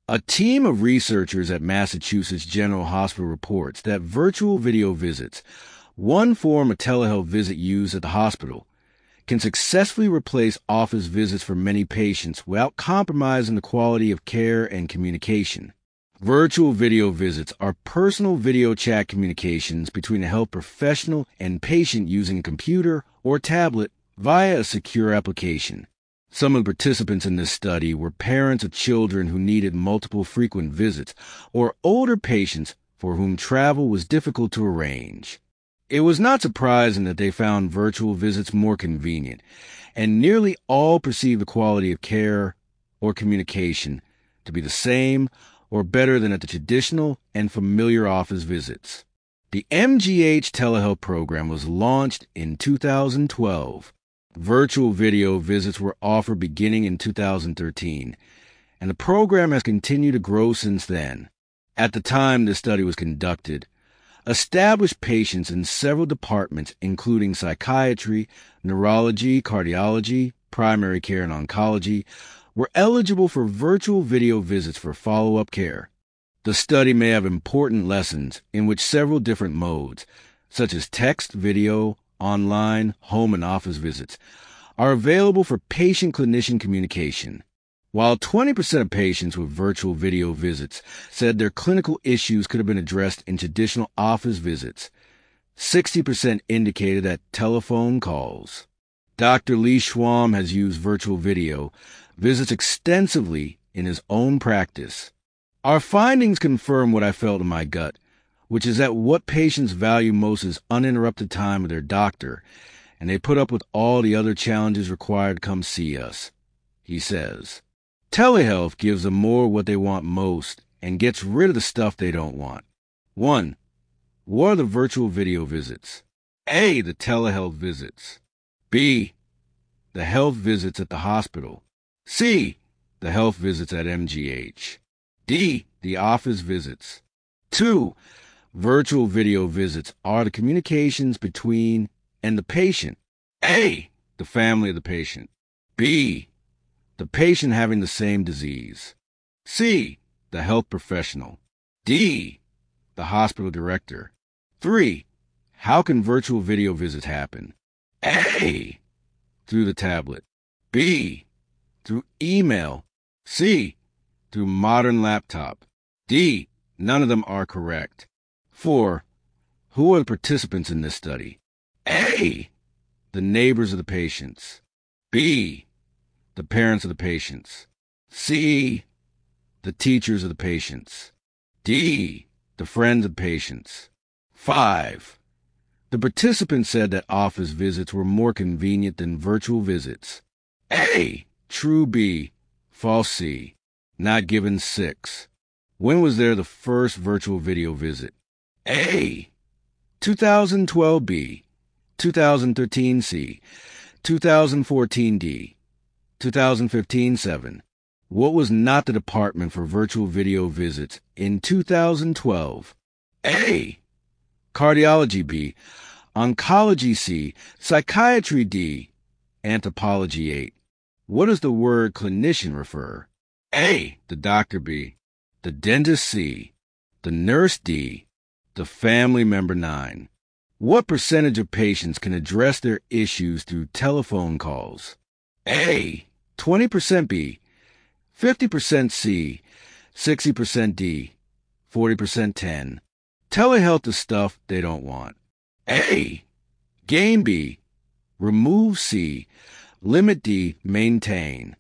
A team of researchers at Massachusetts General Hospital reports that virtual video visits, one form of telehealth visit used at the hospital, can successfully replace office visits for many patients without compromising the quality of care and communication. Virtual video visits are personal video chat communications between a health professional and patient using a computer or tablet via a secure application. Some of the participants in this study were parents of children who needed multiple frequent visits or older patients for whom travel was difficult to arrange. It was not surprising that they found virtual visits more convenient, and nearly all perceived the quality of care or communication to be the same or better than at the traditional and familiar office visits. The MGH telehealth program was launched in 2012. Virtual video visits were offered beginning in 2013, and the program has continued to grow since then. At the time this study was conducted, established patients in several departments, including psychiatry, neurology, cardiology, primary care, and oncology, were eligible for virtual video visits for follow-up care. The study may have important lessons in which several different modes, such as text, video, online, home, and office visits, are available for patient-clinician communication. While 20% of patients with virtual video visits said their clinical issues could have been addressed in traditional office visits, 60% indicated that telephone calls. Dr. Lee Schwam has used virtual video visits extensively in his own practice. Our findings confirm what I felt in my gut, which is that what patients value most is uninterrupted time with their doctor, and they put up with all the other challenges required to come see us, he says. Telehealth gives them more what they want most and gets rid of the stuff they don't want. 1. What are the virtual video visits? A. The telehealth visits. B. The health visits at the hospital. C. The health visits at MGH. D. The office visits. 2. Virtual video visits are the communications between and the patient. A. The family of the patient. B. The patient having the same disease. C. The health professional. D. The hospital director. 3. How can virtual video visits happen? A. Through the tablet. B. Through email. C. Through modern laptop. D. None of them are correct. 4. Who are the participants in this study? A. The neighbors of the patients. B. The parents of the patients. C. The teachers of the patients. D. The friends of patients. 5. The participants said that office visits were more convenient than virtual visits. A. True B. False C. Not given 6. When was there the first virtual video visit? A. 2012 B. 2013 C. 2014 D. 2015 7. What was not the department for virtual video visits in 2012? A. Cardiology B. Oncology C. Psychiatry D. Anthropology 8. What does the word clinician refer? A. The doctor B. The dentist C. The nurse D. The family member 9. What percentage of patients can address their issues through telephone calls? A. 20% B. 50% C. 60% D. 40% 10. Telehealth is stuff they don't want. A. Gain B. Remove C. Limit D. Maintain.